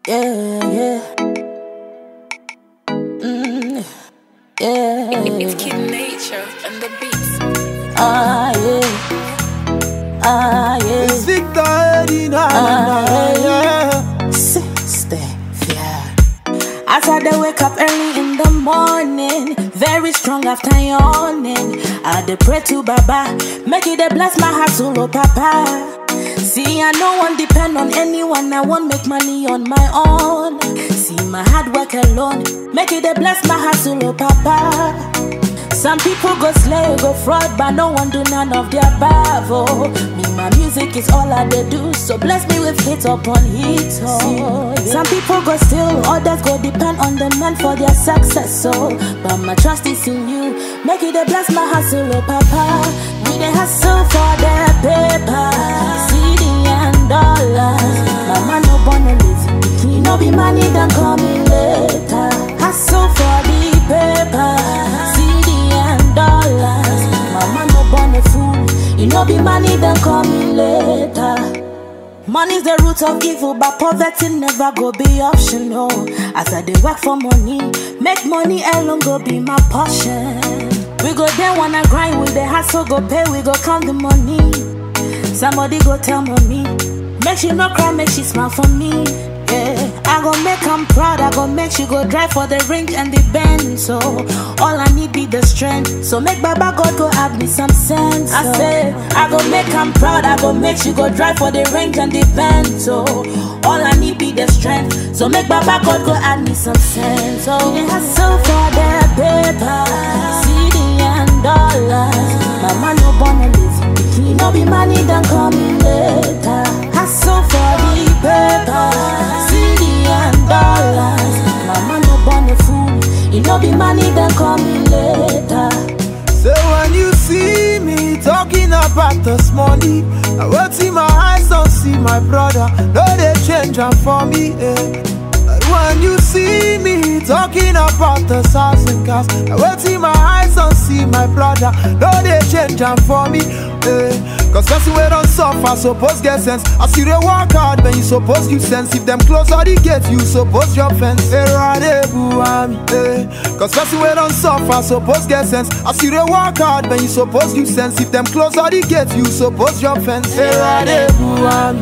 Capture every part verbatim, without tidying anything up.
Yeah, yeah. Mm, yeah. It's Kid Nature and the beats. Ah, yeah. Ah, yeah. It's Victor Eddie, na na na, yeah. Sister, yeah. As I dey wake up early in the morning, very strong after yawning, I dey pray to Baba, make it dey bless my heart, oh Papa. See, I no one depend on anyone, I won't make money on my own. See, my hard work alone, make it dey bless my heart, oh Papa. Some people go slay, go fraud, but no one do none of their above. Oh, me, my music is all I dey do, so bless me with hit upon hit. Oh, yeah. Some people go steal, others go depend on the man for their success. Oh, but my trust is in you, make it a bless my hustle, oh Papa. We dey hustle for the paper, C D and dollars. Mama no born a lazy pikin, no be money done coming later. Hustle for the paper, C D and dollars. Mama no born a fool, you know be money done coming later. Money's the root of evil, but poverty never go be optional. As I dey work for money, make money alone go be my portion. We go there wanna grind with the hustle, go pay, we go count the money. Somebody go tell mommy, make she no cry, make she smile for me. Yeah, I go make am proud, I go make she go drive for the range and the bend. So all I need be the strength, so make Baba God go add me some sense. I say, I go make am proud, I go make she go drive for the range and the bend. So all I need be the strength, so make Baba God go add me some sense. So we dey hustle for the paper, C D and dollars. Mama no born a lazy pikin, no be money done coming later. Hustle for the paper, C D and dollars. Mama no born a fool, you know be money done coming later. So when you see me talking about this money, I will see my eyes, don't see my brother. No, they change am for me, eh. When you see me talking about the house and cars, I will see my eyes, don't see my brother. No, they change am for me, eh. Cause person we don't suffer, suppose get sense. As you dey work hard, when you suppose give sense. If them close all the gates, you suppose your fence. Eh, rade buami, eh. Cause person we don't suffer, suppose get sense. As you dey work hard, when you suppose give sense. If them close all the gates, you suppose your fence. Eh, rade buami,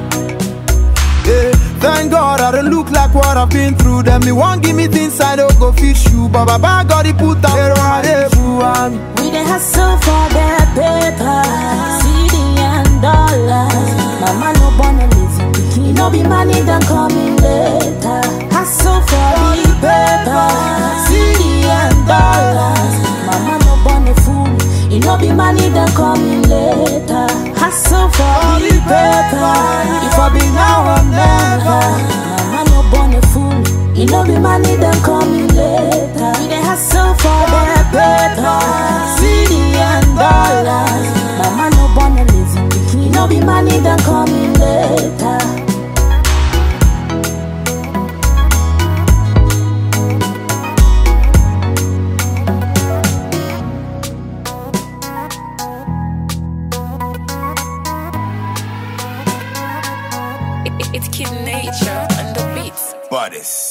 eh. Thank God I don't look like what I've been through. Them me won't give me things I don't go fish you. But Baba God he put up a rade. We dey hustle for the paper, C D and dollars. Mama no born a lazy pikin, no be money done coming later. Hustle for the paper, C D and dollars. Mama no born a fool, you know be money done coming later. Hustle for the paper, if I be now or never. Mama no born a fool, you know be money done coming later. We dey hustle for the paper, C D and dollars. Mama no born a lazy pikin, you know be money done coming later. It's Kid Nature and the beats. Bodies.